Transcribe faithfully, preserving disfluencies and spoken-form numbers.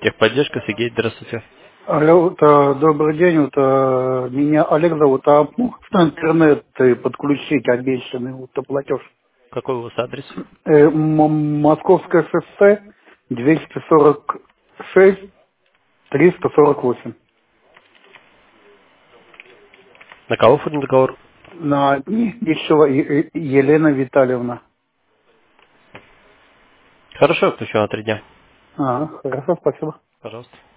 Техподдержка, Сергей, здравствуйте. Алло, вот, а, добрый день, вот, а, меня Олег зовут, а можно интернет э, подключить обещанный вот, платеж? Какой у вас адрес? Э, М- Московское шоссе, двести сорок шесть, триста сорок восемь. На кого оформлен договор? На еще Елена Витальевна. Хорошо, включу на три дня. А, хорошо, спасибо. Пожалуйста.